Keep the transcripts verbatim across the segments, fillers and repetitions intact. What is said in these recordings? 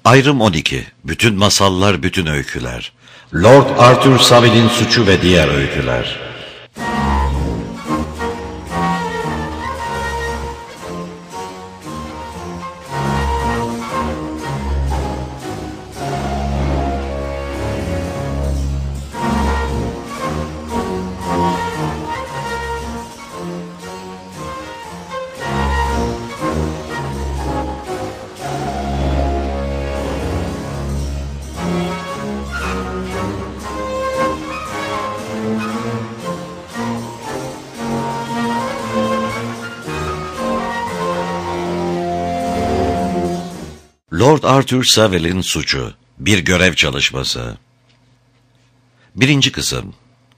Ayrım on iki. Bütün masallar, bütün öyküler. Lord Arthur Saville'in suçu ve diğer öyküler. Lord Arthur Saville'in suçu. Bir görev çalışması. Birinci kısım.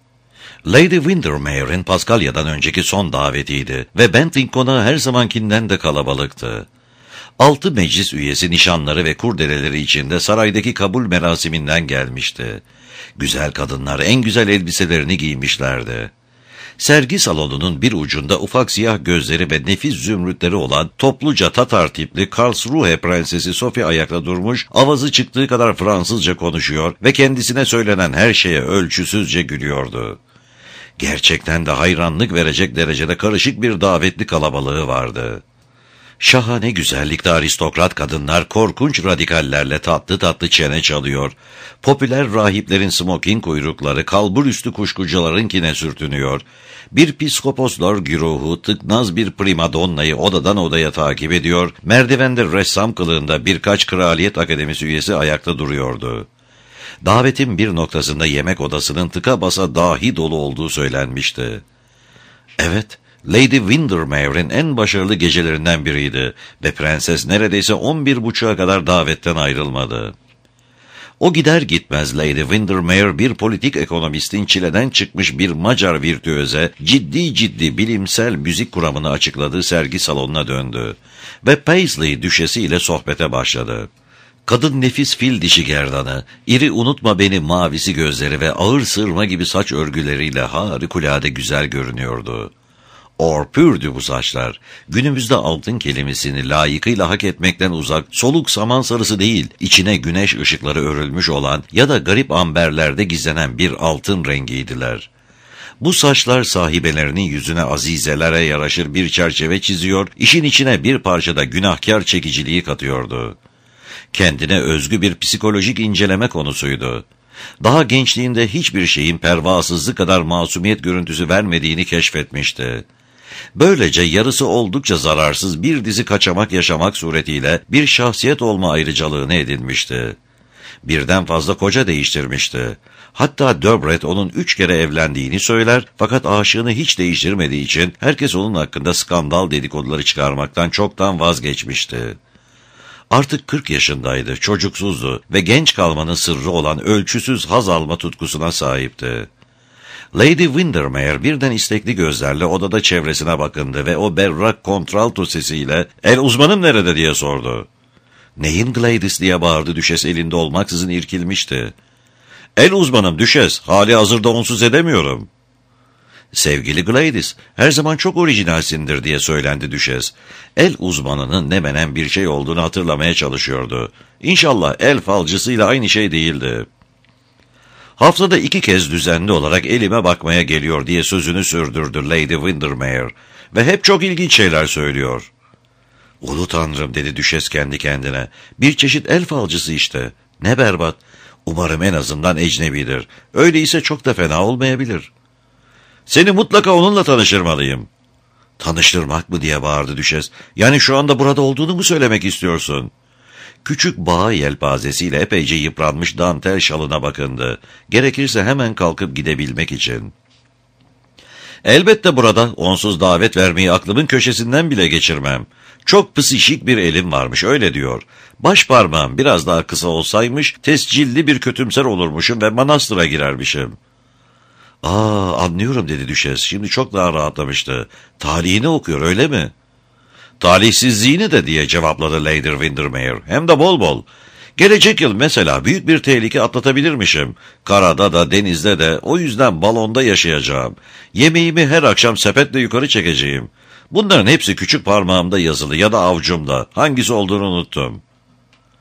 Lady Windermere'in Paskalya'dan önceki son davetiydi ve Bentinck konağı her zamankinden de kalabalıktı. Altı meclis üyesi nişanları ve kurdeleleri içinde saraydaki kabul merasiminden gelmişti. Güzel kadınlar en güzel elbiselerini giymişlerdi. Sergi salonunun bir ucunda ufak siyah gözleri ve nefis zümrütleri olan topluca Tatar tipli Karlsruhe prensesi Sophie ayakta durmuş, avazı çıktığı kadar Fransızca konuşuyor ve kendisine söylenen her şeye ölçüsüzce gülüyordu. Gerçekten de hayranlık verecek derecede karışık bir davetli kalabalığı vardı. Şahane güzellikte aristokrat kadınlar korkunç radikallerle tatlı tatlı çene çalıyor, popüler rahiplerin smoking kuyrukları kalburüstü kuşkucularınkine sürtünüyor, bir piskoposlar güruhu tıknaz bir primadonnayı odadan odaya takip ediyor, merdivende ressam kılığında birkaç kraliyet akademisi üyesi ayakta duruyordu. Davetin bir noktasında yemek odasının tıka basa dahi dolu olduğu söylenmişti. Evet, Lady Windermere'in en başarılı gecelerinden biriydi ve prenses neredeyse on bir buçuğa kadar davetten ayrılmadı. O gider gitmez Lady Windermere bir politik ekonomistin çileden çıkmış bir Macar virtüöze ciddi ciddi bilimsel müzik kuramını açıkladığı sergi salonuna döndü ve Paisley düşesi ile sohbete başladı. Kadın nefis fil dişi gerdanı, iri unutma beni mavisi gözleri ve ağır sırma gibi saç örgüleriyle harikulade güzel görünüyordu. Or pürdü bu saçlar. Günümüzde altın kelimesini layıkıyla hak etmekten uzak, soluk saman sarısı değil, içine güneş ışıkları örülmüş olan ya da garip amberlerde gizlenen bir altın rengiydiler. Bu saçlar sahibelerinin yüzüne azizelere yaraşır bir çerçeve çiziyor, işin içine bir parça da günahkar çekiciliği katıyordu. Kendine özgü bir psikolojik inceleme konusuydu. Daha gençliğinde hiçbir şeyin pervasızlığı kadar masumiyet görüntüsü vermediğini keşfetmişti. Böylece yarısı oldukça zararsız bir dizi kaçamak yaşamak suretiyle bir şahsiyet olma ayrıcalığını edinmişti. Birden fazla koca değiştirmişti. Hatta Döbret onun üç kere evlendiğini söyler fakat aşığını hiç değiştirmediği için herkes onun hakkında skandal dedikoduları çıkarmaktan çoktan vazgeçmişti. Artık kırk yaşındaydı, çocuksuzdu ve genç kalmanın sırrı olan ölçüsüz haz alma tutkusuna sahipti. Lady Windermere birden istekli gözlerle odada çevresine bakındı ve o berrak kontralto sesiyle "El uzmanım nerede?" diye sordu. "Neyin Gladys?" diye bağırdı düşes elinde olmaksızın irkilmişti. "El uzmanım düşes, hali hazırda onsuz edemiyorum." "Sevgili Gladys, her zaman çok orijinalsindir." diye söylendi düşes. El uzmanının ne menen bir şey olduğunu hatırlamaya çalışıyordu. İnşallah el falcısıyla aynı şey değildi. "Haftada iki kez düzenli olarak elime bakmaya geliyor." diye sözünü sürdürdü Lady Windermere ve hep çok ilginç şeyler söylüyor. "Ulu Tanrım," dedi düşes kendi kendine, "bir çeşit el falcısı işte. Ne berbat. Umarım en azından ecnebidir. Öyleyse çok da fena olmayabilir." "Seni mutlaka onunla tanıştırmalıyım." "Tanıştırmak mı?" diye bağırdı düşes. "Yani şu anda burada olduğunu mu söylemek istiyorsun?" Küçük bağ yelpazesiyle epeyce yıpranmış dantel şalına bakındı. Gerekirse hemen kalkıp gidebilmek için. "Elbette burada, onsuz davet vermeyi aklımın köşesinden bile geçirmem. Çok pısişik bir elim varmış, öyle diyor. Baş parmağım biraz daha kısa olsaymış, tescilli bir kötümser olurmuşum ve manastıra girermişim." "Aa, anlıyorum," dedi düşes. Şimdi çok daha rahatlamıştı. "Talihini okuyor, öyle mi?" "Talihsizliğini de," diye cevapladı Lady Windermere. "Hem de bol bol. Gelecek yıl mesela büyük bir tehlike atlatabilirmişim. Karada da denizde de, o yüzden balonda yaşayacağım. Yemeğimi her akşam sepetle yukarı çekeceğim. Bunların hepsi küçük parmağımda yazılı ya da avucumda. Hangisi olduğunu unuttum."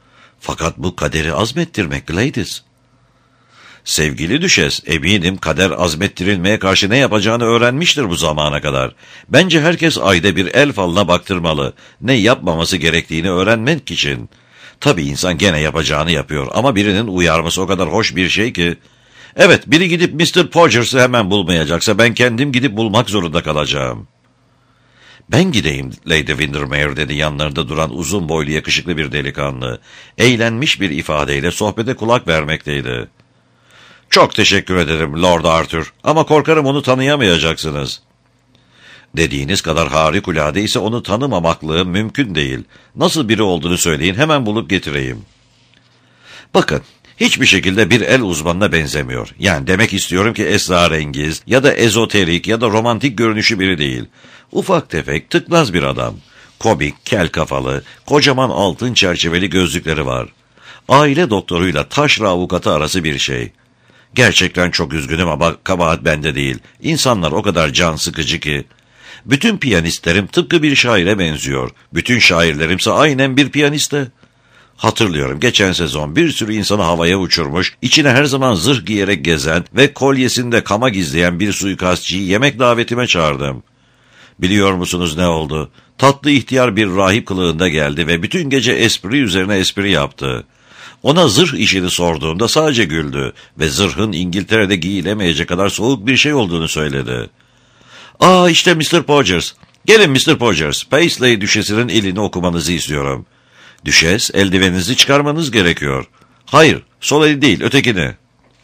Fakat bu kaderi azmettirmek Gladys. Sevgili düşes, eminim kader azmettirilmeye karşı ne yapacağını öğrenmiştir bu zamana kadar. Bence herkes ayda bir el falına baktırmalı. Ne yapmaması gerektiğini öğrenmek için. Tabii insan gene yapacağını yapıyor ama birinin uyarması o kadar hoş bir şey ki. Evet, biri gidip mister Podgers'ı hemen bulmayacaksa ben kendim gidip bulmak zorunda kalacağım. Ben gideyim Lady Windermere dedi yanlarında duran uzun boylu yakışıklı bir delikanlı. Eğlenmiş bir ifadeyle sohbete kulak vermekteydi. Çok teşekkür ederim Lord Arthur ama korkarım onu tanıyamayacaksınız. Dediğiniz kadar harikulade ise onu tanımamaklığım mümkün değil. Nasıl biri olduğunu söyleyin hemen bulup getireyim. Bakın, hiçbir şekilde bir el uzmanına benzemiyor. Yani demek istiyorum ki esrarengiz ya da ezoterik ya da romantik görünüşü biri değil. Ufak tefek, tıknaz bir adam. Komik, kel kafalı, kocaman altın çerçeveli gözlükleri var. Aile doktoruyla taşra avukatı arası bir şey. Gerçekten çok üzgünüm ama kabahat bende değil. İnsanlar o kadar can sıkıcı ki. Bütün piyanistlerim tıpkı bir şaire benziyor. Bütün şairlerimse aynen bir piyaniste. Hatırlıyorum geçen sezon bir sürü insanı havaya uçurmuş, içine her zaman zırh giyerek gezen ve kolyesinde kama gizleyen bir suikastçıyı yemek davetime çağırdım. Biliyor musunuz ne oldu? Tatlı ihtiyar bir rahip kılığında geldi ve bütün gece espri üzerine espri yaptı. Ona zırh işini sorduğumda sadece güldü ve zırhın İngiltere'de giyilemeyecek kadar soğuk bir şey olduğunu söyledi. ''Aa işte mister Podgers. Gelin mister Podgers, Paisley düşesinin elini okumanızı istiyorum.'' ''Düşes, eldiveninizi çıkarmanız gerekiyor.'' ''Hayır, sol eli değil, ötekini.''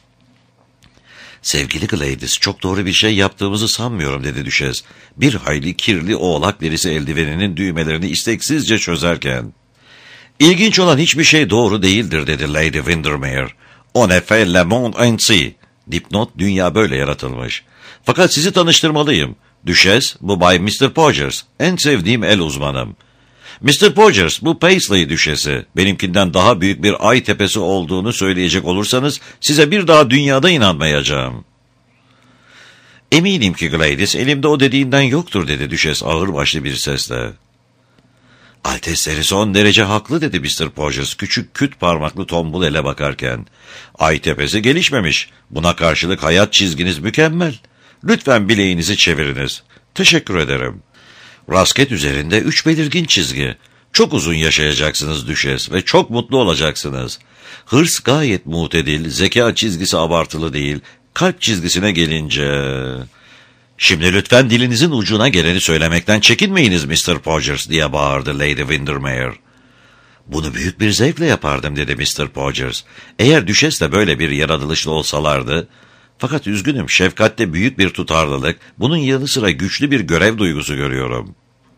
''Sevgili Gladys, çok doğru bir şey yaptığımızı sanmıyorum.'' dedi düşes. Bir hayli kirli oğlak derisi eldiveninin düğmelerini isteksizce çözerken. ''İlginç olan hiçbir şey doğru değildir.'' dedi Lady Windermere. ''On effet le monde ainsi.'' Dipnot, dünya böyle yaratılmış. ''Fakat sizi tanıştırmalıyım. Düşes, bu Bay mister Podgers. En sevdiğim el uzmanım. mister Podgers, bu Paisley düşesi. Benimkinden daha büyük bir ay tepesi olduğunu söyleyecek olursanız size bir daha dünyada inanmayacağım.'' ''Eminim ki Gladys, elimde o dediğinden yoktur.'' dedi düşes ağırbaşlı bir sesle. ''Altesleri son derece haklı.'' dedi mister Podgers küçük küt parmaklı tombul ele bakarken. ''Ay tepesi gelişmemiş. Buna karşılık hayat çizginiz mükemmel. Lütfen bileğinizi çeviriniz. Teşekkür ederim. Rasket üzerinde üç belirgin çizgi. Çok uzun yaşayacaksınız düşes ve çok mutlu olacaksınız. Hırs gayet mutedil, zeka çizgisi abartılı değil. Kalp çizgisine gelince... ''Şimdi lütfen dilinizin ucuna geleni söylemekten çekinmeyiniz mister Podgers.'' diye bağırdı Lady Windermere. ''Bunu büyük bir zevkle yapardım.'' dedi mister Podgers. ''Eğer düşes de böyle bir yaratılışlı olsalardı... Fakat üzgünüm, şefkatte büyük bir tutarlılık, bunun yanı sıra güçlü bir görev duygusu görüyorum.''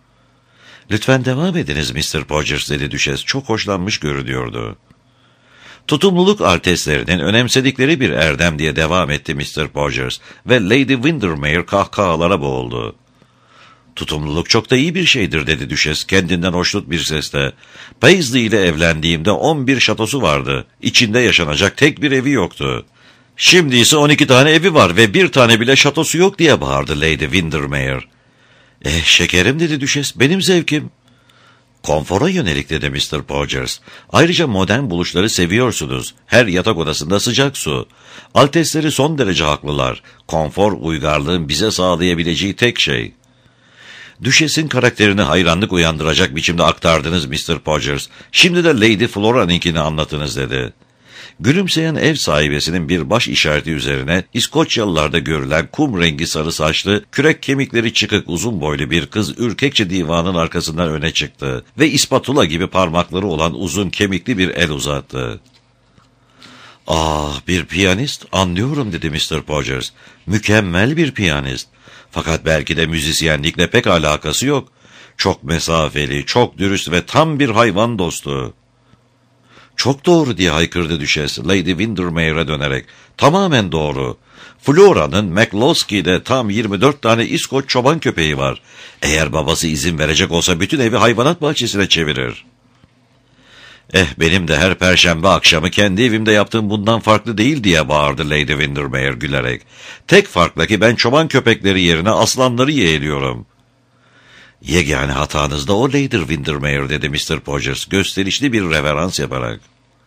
''Lütfen devam ediniz mister Podgers.'' dedi düşes. Çok hoşlanmış görünüyordu. ''Tutumluluk artistlerinin önemsedikleri bir erdem.'' diye devam etti mister Podgers ve Lady Windermere kahkahalara boğuldu. ''Tutumluluk çok da iyi bir şeydir.'' dedi düşes kendinden hoşnut bir sesle. ''Paisley ile evlendiğimde on bir şatosu vardı. İçinde yaşanacak tek bir evi yoktu. Şimdi ise on iki tane evi var ve bir tane bile şatosu yok.'' diye bağırdı Lady Windermere. ''Eh şekerim.'' dedi düşes, ''benim zevkim.'' ''Konfora yönelik.'' dedi mister Podgers. ''Ayrıca modern buluşları seviyorsunuz. Her yatak odasında sıcak su. Altesleri son derece haklılar. Konfor, uygarlığın bize sağlayabileceği tek şey.'' ''Düşesin karakterini hayranlık uyandıracak biçimde aktardınız mister Podgers. Şimdi de Lady Flora'nınkini anlatınız.'' dedi. Gülümseyen ev sahibesinin bir baş işareti üzerine İskoçyalılarda görülen kum rengi sarı saçlı, kürek kemikleri çıkık uzun boylu bir kız ürkekçe divanın arkasından öne çıktı ve ispatula gibi parmakları olan uzun kemikli bir el uzattı. ''Ah, bir piyanist, anlıyorum.'' dedi mister Podgers. ''Mükemmel bir piyanist. Fakat belki de müzisyenlikle pek alakası yok. Çok mesafeli, çok dürüst ve tam bir hayvan dostu.'' ''Çok doğru.'' diye haykırdı düşes Lady Windermere'e dönerek. ''Tamamen doğru. Flora'nın McCloskey'de tam yirmi dört tane İskoç çoban köpeği var. Eğer babası izin verecek olsa bütün evi hayvanat bahçesine çevirir.'' ''Eh benim de her perşembe akşamı kendi evimde yaptığım bundan farklı değil.'' diye bağırdı Lady Windermere gülerek. ''Tek farkla ki ben çoban köpekleri yerine aslanları yeğliyorum.'' ''Yegane hatanız da o Lady Windermere.'' dedi mister Podgers gösterişli bir reverans yaparak.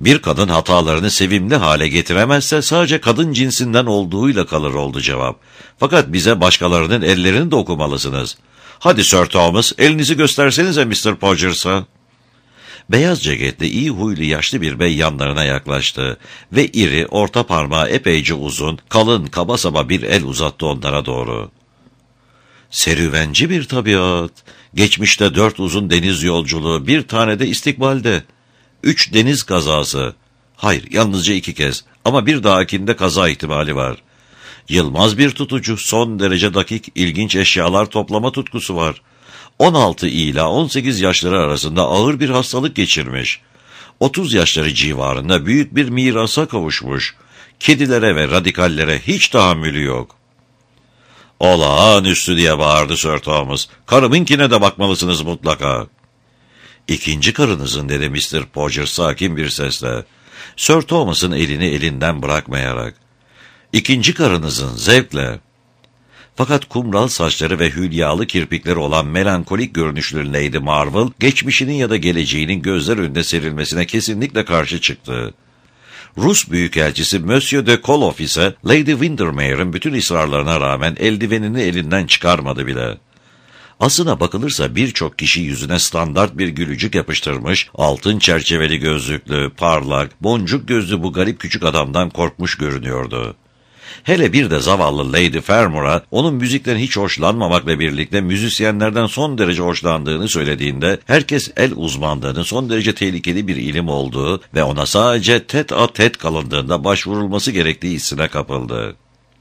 Bir kadın hatalarını sevimli hale getiremezse sadece kadın cinsinden olduğuyla kalır oldu cevap. Fakat bize başkalarının ellerini de okumalısınız. Hadi Sir Thomas, elinizi göstersenize mister Podgers'a. Beyaz ceketli, iyi huylu yaşlı bir bey yanlarına yaklaştı ve iri, orta parmağı epeyce uzun, kalın, kaba saba bir el uzattı onlara doğru. Serüvenci bir tabiat. Geçmişte dört uzun deniz yolculuğu, bir tane de istikbalde. Üç deniz kazası. Hayır, yalnızca iki kez ama bir dahakinde kaza ihtimali var. Yılmaz bir tutucu, son derece dakik, ilginç eşyalar toplama tutkusu var. on altı ila on sekiz yaşları arasında ağır bir hastalık geçirmiş. otuz yaşları civarında büyük bir mirasa kavuşmuş. Kedilere ve radikallere hiç tahammülü yok. "Olağanüstü!" diye bağırdı Sir Thomas. "Karımınkine de bakmalısınız mutlaka." "İkinci karınızın," dedi mister Podgers sakin bir sesle. Sir Thomas'ın elini elinden bırakmayarak. "İkinci karınızın, zevkle." Fakat kumral saçları ve hülyalı kirpikleri olan melankolik görünüşlü Lady Marvel, geçmişinin ya da geleceğinin gözler önüne serilmesine kesinlikle karşı çıktı. Rus Büyükelçisi Monsieur de Koloff ise Lady Windermere'in bütün ısrarlarına rağmen eldivenini elinden çıkarmadı bile. Aslına bakılırsa birçok kişi yüzüne standart bir gülücük yapıştırmış, altın çerçeveli gözlüklü, parlak, boncuk gözlü bu garip küçük adamdan korkmuş görünüyordu. Hele bir de zavallı Lady Fermour'a onun müzikten hiç hoşlanmamakla birlikte müzisyenlerden son derece hoşlandığını söylediğinde herkes el uzmanlığının son derece tehlikeli bir ilim olduğu ve ona sadece tet a tet kalındığında başvurulması gerektiği hissine kapıldı.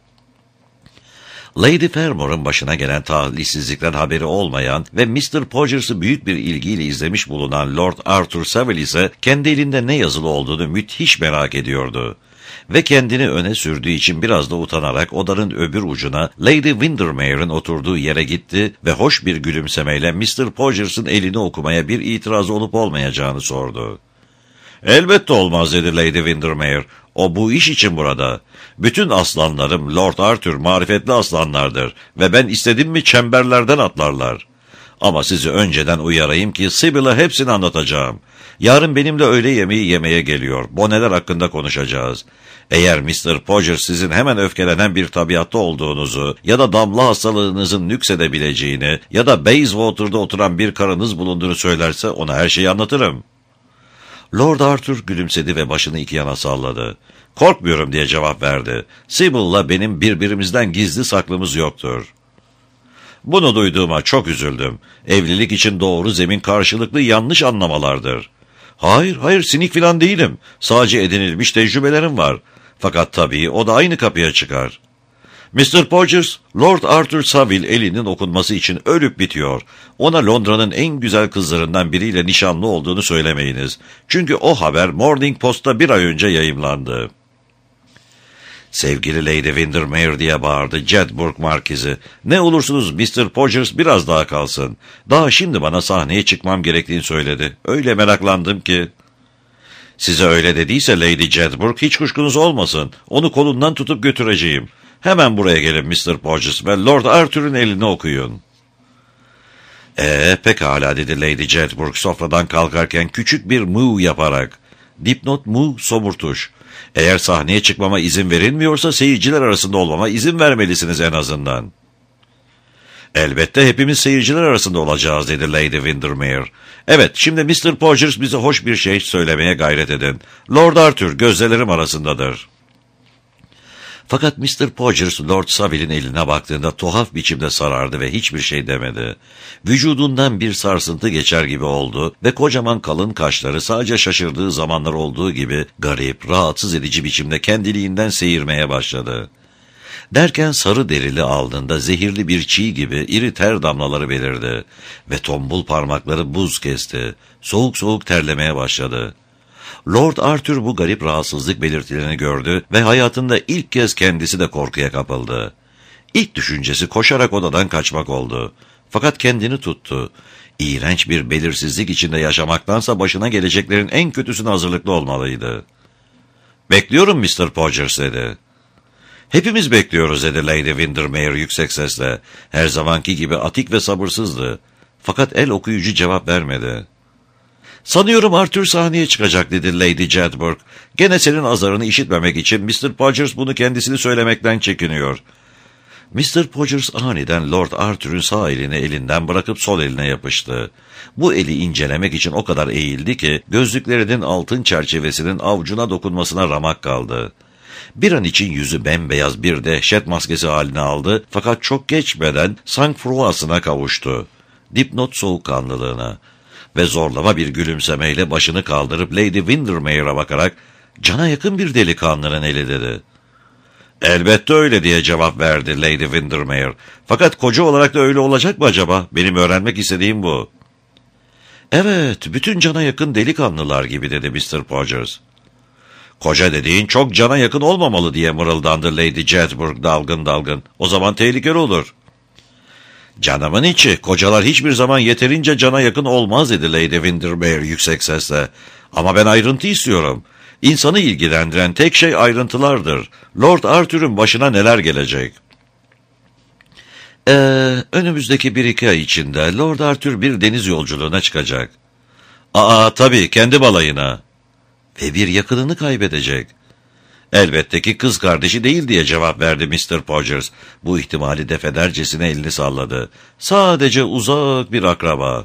Lady Fermour'un başına gelen talihsizlikten haberi olmayan ve mister Podgers'ı büyük bir ilgiyle izlemiş bulunan Lord Arthur Savile ise kendi elinde ne yazılı olduğunu müthiş merak ediyordu. Ve kendini öne sürdüğü için biraz da utanarak odanın öbür ucuna Lady Windermere'in oturduğu yere gitti ve hoş bir gülümsemeyle mister Podgers'ın elini okumaya bir itiraz olup olmayacağını sordu. "Elbette olmaz," dedi Lady Windermere. "O bu iş için burada. Bütün aslanlarım Lord Arthur marifetli aslanlardır ve ben istedim mi çemberlerden atlarlar. Ama sizi önceden uyarayım ki Sibyl'a hepsini anlatacağım. Yarın benimle öğle yemeği yemeye geliyor. Boneler hakkında konuşacağız. Eğer mister Podgers sizin hemen öfkelenen bir tabiatta olduğunuzu ya da damla hastalığınızın nüksedebileceğini ya da Bayswater'da oturan bir karınız bulunduğunu söylerse ona her şeyi anlatırım." Lord Arthur gülümsedi ve başını iki yana salladı. "Korkmuyorum," diye cevap verdi. "Sibyl'la benim birbirimizden gizli saklımız yoktur." "Bunu duyduğuma çok üzüldüm. Evlilik için doğru zemin karşılıklı yanlış anlamalardır." "Hayır, hayır, sinik filan değilim. Sadece edinilmiş tecrübelerim var. Fakat tabii o da aynı kapıya çıkar." mister Podgers, Lord Arthur Savile elinin okunması için ölüp bitiyor. Ona Londra'nın en güzel kızlarından biriyle nişanlı olduğunu söylemeyiniz. Çünkü o haber Morning Post'ta bir ay önce yayımlandı. "Sevgili Lady Windermere," diye bağırdı Jedburgh Markizi. "Ne olursunuz mister Podgers biraz daha kalsın. Daha şimdi bana sahneye çıkmam gerektiğini söyledi. Öyle meraklandım ki." "Size öyle dediyse Lady Jedburgh hiç kuşkunuz olmasın. Onu kolundan tutup götüreceğim. Hemen buraya gelin mister Podgers ve Lord Arthur'un elini okuyun." "Ee, pekala," dedi Lady Jedburgh sofradan kalkarken küçük bir mıh yaparak. Dipnot mıh somurtuş. "Eğer sahneye çıkmama izin verilmiyorsa seyirciler arasında olmama izin vermelisiniz en azından." "Elbette hepimiz seyirciler arasında olacağız," dedi Lady Windermere. "Evet, şimdi mister Podgers bize hoş bir şey söylemeye gayret edin. Lord Arthur gözdelerim arasındadır." Fakat mister Podgers Lord Savile'in eline baktığında tuhaf biçimde sarardı ve hiçbir şey demedi. Vücudundan bir sarsıntı geçer gibi oldu ve kocaman kalın kaşları sadece şaşırdığı zamanlar olduğu gibi garip, rahatsız edici biçimde kendiliğinden seyirmeye başladı. Derken sarı derili alnında zehirli bir çiğ gibi iri ter damlaları belirdi ve tombul parmakları buz kesti. Soğuk soğuk terlemeye başladı. Lord Arthur bu garip rahatsızlık belirtilerini gördü ve hayatında ilk kez kendisi de korkuya kapıldı. İlk düşüncesi koşarak odadan kaçmak oldu. Fakat kendini tuttu. İğrenç bir belirsizlik içinde yaşamaktansa başına geleceklerin en kötüsüne hazırlıklı olmalıydı. "Bekliyorum mister Podgers," dedi. "Hepimiz bekliyoruz," dedi Lady Windermere yüksek sesle. Her zamanki gibi atik ve sabırsızdı. Fakat el okuyucu cevap vermedi. "Sanıyorum Arthur sahneye çıkacak," dedi Lady Jedburgh. "Gene senin azarını işitmemek için mister Podgers bunu kendisini söylemekten çekiniyor." mister Podgers aniden Lord Arthur'un sağ elini elinden bırakıp sol eline yapıştı. Bu eli incelemek için o kadar eğildi ki gözlüklerinin altın çerçevesinin avucuna dokunmasına ramak kaldı. Bir an için yüzü bembeyaz bir dehşet maskesi haline aldı fakat çok geçmeden sang-froid'sına kavuştu. Dipnot soğukkanlılığına ve zorlama bir gülümsemeyle başını kaldırıp Lady Windermere'a bakarak "Cana yakın bir delikanlının eli," dedi. "Elbette öyle," diye cevap verdi Lady Windermere. "Fakat koca olarak da öyle olacak mı acaba? Benim öğrenmek istediğim bu." "Evet, bütün cana yakın delikanlılar gibi," dedi mister Podgers. "Koca dediğin çok cana yakın olmamalı," diye mırıldandı Lady Jedburgh dalgın dalgın. "O zaman tehlikeli olur." "Canımın içi, kocalar hiçbir zaman yeterince cana yakın olmaz," dedi Lady Windermere yüksek sesle. "Ama ben ayrıntı istiyorum. İnsanı ilgilendiren tek şey ayrıntılardır. Lord Arthur'un başına neler gelecek?" Ee, önümüzdeki bir iki ay içinde Lord Arthur bir deniz yolculuğuna çıkacak. "Aa, tabii, kendi balayına." "Ve bir yakınını kaybedecek." "Elbette ki kız kardeşi değil," diye cevap verdi mister Podgers. Bu ihtimali defedercesine elini salladı. "Sadece uzak bir akraba."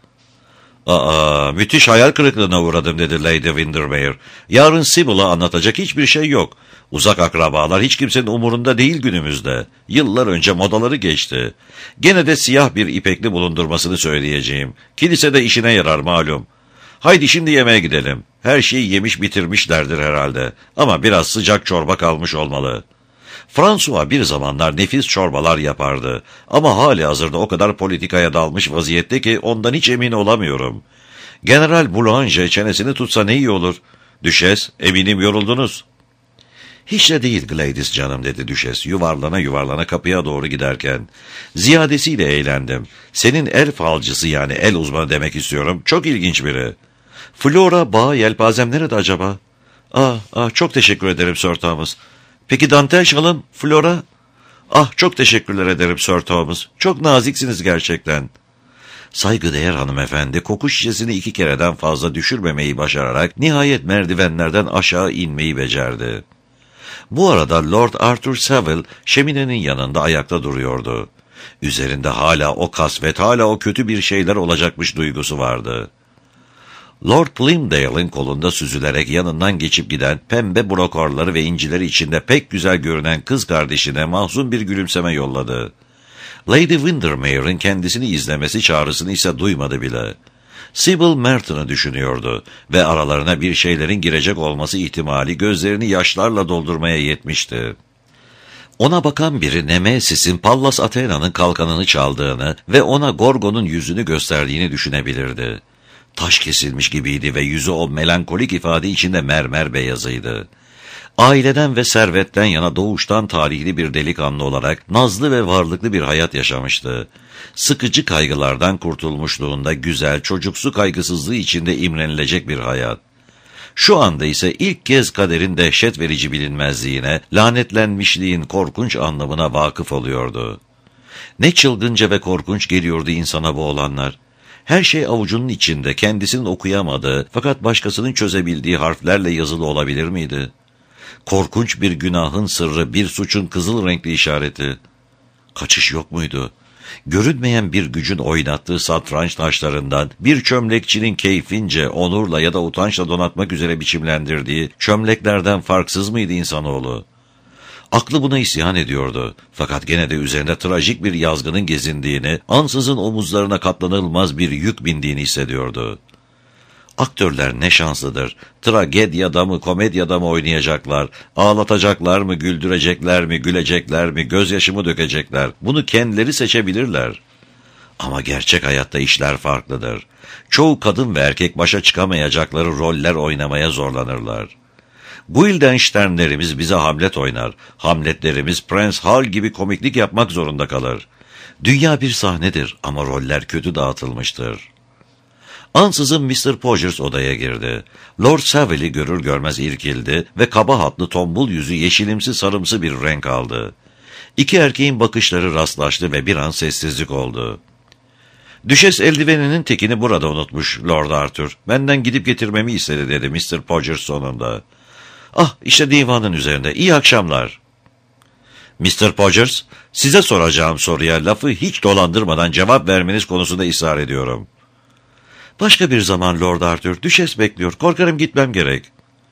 "Aa, müthiş hayal kırıklığına uğradım," dedi Lady Windermere. "Yarın Sibyl'a anlatacak hiçbir şey yok. Uzak akrabalar hiç kimsenin umurunda değil günümüzde. Yıllar önce modaları geçti. Gene de siyah bir ipekli bulundurmasını söyleyeceğim. Kilisede işine yarar malum. Haydi şimdi yemeğe gidelim. Her şeyi yemiş bitirmişlerdir herhalde. Ama biraz sıcak çorba kalmış olmalı." François bir zamanlar nefis çorbalar yapardı. Ama hali hazırda o kadar politikaya dalmış vaziyette ki ondan hiç emin olamıyorum. General Boulanger çenesini tutsa ne iyi olur. "Düşes, eminim yoruldunuz." "Hiç de değil Gladys canım," dedi Düşes yuvarlana yuvarlana kapıya doğru giderken. "Ziyadesiyle eğlendim. Senin el falcısı, yani el uzmanı demek istiyorum, çok ilginç biri." "Flora, bağ, yelpazem nerede acaba?" "Ah, ah, çok teşekkür ederim Sir Thomas." "Peki dantel şalım, Flora?" "Ah, çok teşekkürler ederim Sir Thomas. Çok naziksiniz gerçekten." Saygıdeğer hanımefendi koku şişesini iki kereden fazla düşürmemeyi başararak nihayet merdivenlerden aşağı inmeyi becerdi. Bu arada Lord Arthur Savile şeminenin yanında ayakta duruyordu. Üzerinde hala o kasvet, hala o kötü bir şeyler olacakmış duygusu vardı. Lord Plymdale'ın kolunda süzülerek yanından geçip giden pembe brokorları ve incileri içinde pek güzel görünen kız kardeşine mahzun bir gülümseme yolladı. Lady Windermere'ın kendisini izlemesi çağrısını ise duymadı bile. Sibyl Merton'u düşünüyordu ve aralarına bir şeylerin girecek olması ihtimali gözlerini yaşlarla doldurmaya yetmişti. Ona bakan biri Nemesis'in Pallas Athena'nın kalkanını çaldığını ve ona Gorgon'un yüzünü gösterdiğini düşünebilirdi. Taş kesilmiş gibiydi ve yüzü o melankolik ifade içinde mermer beyazıydı. Aileden ve servetten yana doğuştan talihli bir delikanlı olarak nazlı ve varlıklı bir hayat yaşamıştı. Sıkıcı kaygılardan kurtulmuşluğunda güzel, çocuksu kaygısızlığı içinde imrenilecek bir hayat. Şu anda ise ilk kez kaderin dehşet verici bilinmezliğine, lanetlenmişliğin korkunç anlamına vakıf oluyordu. Ne çılgınca ve korkunç geliyordu insana bu olanlar. Her şey avucunun içinde, kendisinin okuyamadığı fakat başkasının çözebildiği harflerle yazılı olabilir miydi? Korkunç bir günahın sırrı, bir suçun kızıl renkli işareti. Kaçış yok muydu? Görünmeyen bir gücün oynattığı satranç taşlarından, bir çömlekçinin keyfince, onurla ya da utançla donatmak üzere biçimlendirdiği çömleklerden farksız mıydı insanoğlu? Aklı buna isyan ediyordu. Fakat gene de üzerinde trajik bir yazgının gezindiğini, ansızın omuzlarına katlanılmaz bir yük bindiğini hissediyordu. Aktörler ne şanslıdır. Tragedyada mı, komedyada mı oynayacaklar? Ağlatacaklar mı, güldürecekler mi, gülecekler mi, gözyaşı mı dökecekler? Bunu kendileri seçebilirler. Ama gerçek hayatta işler farklıdır. Çoğu kadın ve erkek başa çıkamayacakları roller oynamaya zorlanırlar. Guildensternlerimiz bize Hamlet oynar. Hamletlerimiz Prens Hal gibi komiklik yapmak zorunda kalır. Dünya bir sahnedir ama roller kötü dağıtılmıştır. Ansızın mister Podgers odaya girdi. Lord Savile'i görür görmez irkildi ve kaba hatlı tombul yüzü yeşilimsi sarımsı bir renk aldı. İki erkeğin bakışları rastlaştı ve bir an sessizlik oldu. Düşes eldiveninin tekini burada unutmuş Lord Arthur. Benden gidip getirmemi istedi dedi mister Podgers sonunda. Ah, işte divanın üzerinde. İyi akşamlar. mister Podgers, size soracağım soruya lafı hiç dolandırmadan cevap vermeniz konusunda ısrar ediyorum. Başka bir zaman Lord Arthur, Düşes bekliyor. Korkarım gitmem gerek.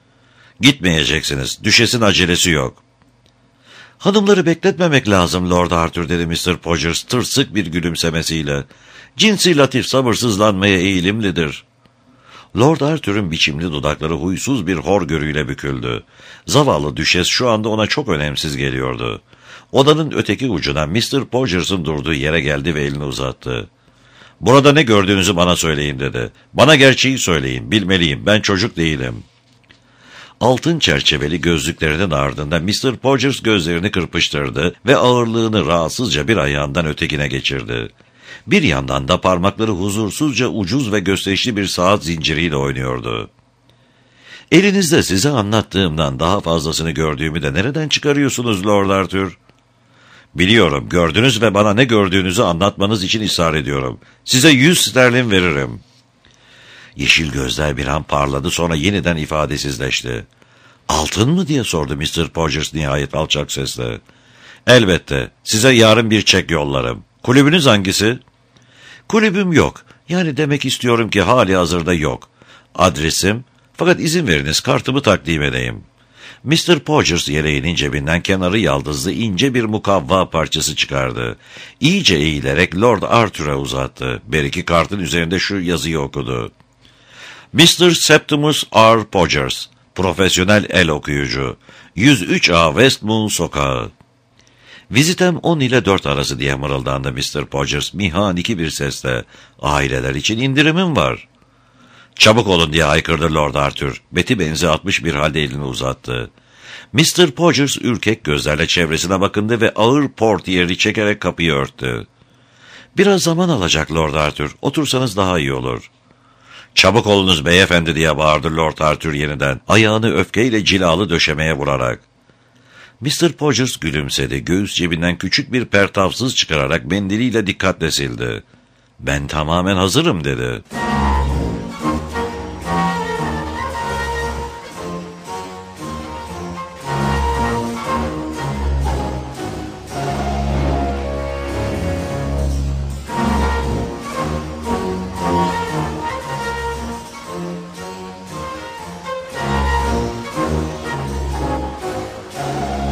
Gitmeyeceksiniz. Düşes'in acelesi yok. Hanımları bekletmemek lazım Lord Arthur dedi mister Podgers tırsık bir gülümsemesiyle. Cinsi latif sabırsızlanmaya eğilimlidir. Lord Arthur'un biçimli dudakları huysuz bir horgörüyle büküldü. Zavallı Düşes şu anda ona çok önemsiz geliyordu. Odanın öteki ucuna mister Podgers'ın durduğu yere geldi ve elini uzattı. Burada ne gördüğünüzü bana söyleyin dedi. Bana gerçeği söyleyin, bilmeliyim, ben çocuk değilim. Altın çerçeveli gözlüklerinin ardında mister Podgers gözlerini kırpıştırdı ve ağırlığını rahatsızca bir ayağından ötekine geçirdi. Bir yandan da parmakları huzursuzca ucuz ve gösterişli bir saat zinciriyle oynuyordu. Elinizde size anlattığımdan daha fazlasını gördüğümü de nereden çıkarıyorsunuz Lord Arthur? Biliyorum, gördünüz ve bana ne gördüğünüzü anlatmanız için ısrar ediyorum. Size yüz sterlin veririm. Yeşil gözler bir an parladı, sonra yeniden ifadesizleşti. Altın mı diye sordu mister Podgers nihayet alçak sesle. Elbette, size yarın bir çek yollarım. Kulübünüz hangisi? Kulübüm yok. Yani demek istiyorum ki hali hazırda yok. Adresim, fakat izin veriniz kartımı takdim edeyim. mister Podgers yeleğinin cebinden kenarı yaldızlı ince bir mukavva parçası çıkardı. İyice eğilerek Lord Arthur'a uzattı. Beriki kartın üzerinde şu yazıyı okudu. mister Septimus R. Podgers, profesyonel el okuyucu, yüz üç A Westmoon Sokağı. Vizitem on ile dört arası diye mırıldandı mister Podgers mihaniki bir sesle. Aileler için indirimim var. Çabuk olun diye haykırdı Lord Arthur. Beti benzi atmış bir halde elini uzattı. mister Podgers ürkek gözlerle çevresine bakındı ve ağır portiyeri çekerek kapıyı örttü. Biraz zaman alacak Lord Arthur. Otursanız daha iyi olur. Çabuk olunuz beyefendi diye bağırdı Lord Arthur yeniden. Ayağını öfkeyle cilalı döşemeye vurarak. mister Podgers gülümsedi. Göğüs cebinden küçük bir pertavsız çıkararak mendiliyle dikkatle sildi. Ben tamamen hazırım dedi.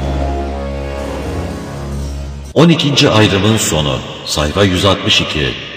on ikinci ayrımın sonu. Sayfa yüz altmış iki.